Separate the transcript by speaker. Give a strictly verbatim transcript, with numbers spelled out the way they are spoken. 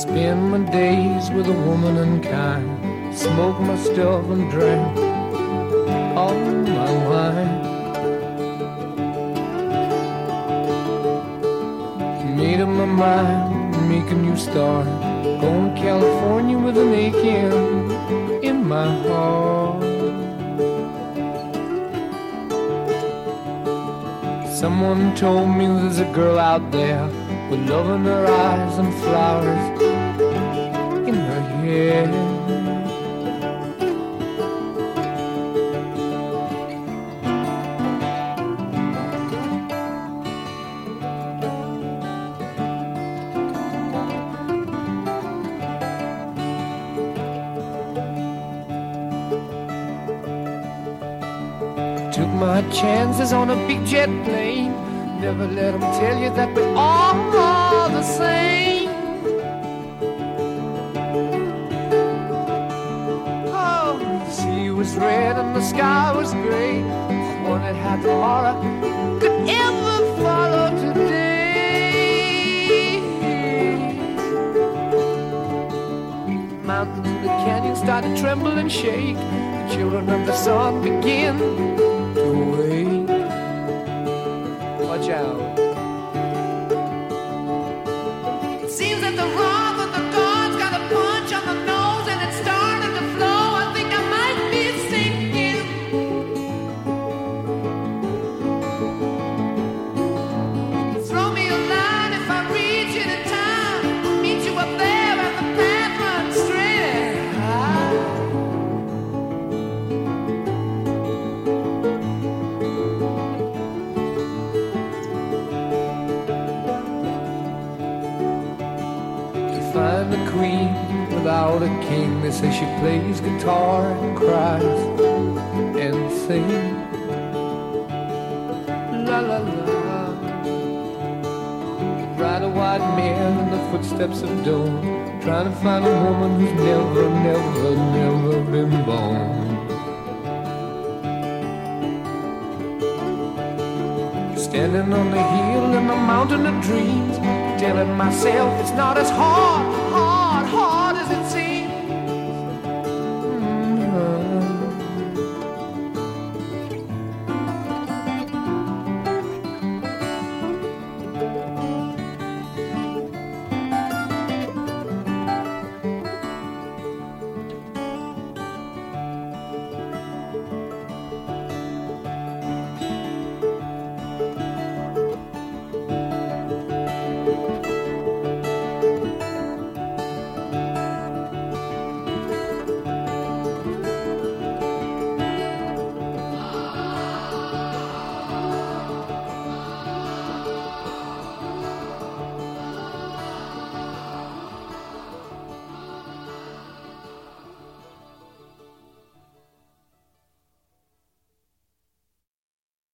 Speaker 1: Spend my days with a woman unkind, smoke my stuff and drink all my wine. Made up my mind, make a new start, going to California with an aching in my heart. Someone told me there's a girl out there with love in her eyes and flowers in her hair. Took my chances on a big jet plane. Never let them tell you that we're all the same. Oh, the sea was red and the sky was gray. I wondered how tomorrow could ever follow today. Mountains in the canyon started to tremble and shake. The children of the sun began to wake. Watch out. It seems that the wrath of the gods got a punch on the nose and it started to flow. I think I might be sinking. Throw me a line if I reach it in time. Meet you up there and the path runs straight and high. Find the queen without a king. They say she plays guitar and cries and sings. La la la. Ride a white mare in the footsteps of dawn, trying to find a woman who's never, never, never been born. Standing on the hill in the mountain of dreams, telling myself it's not as hard, hard, hard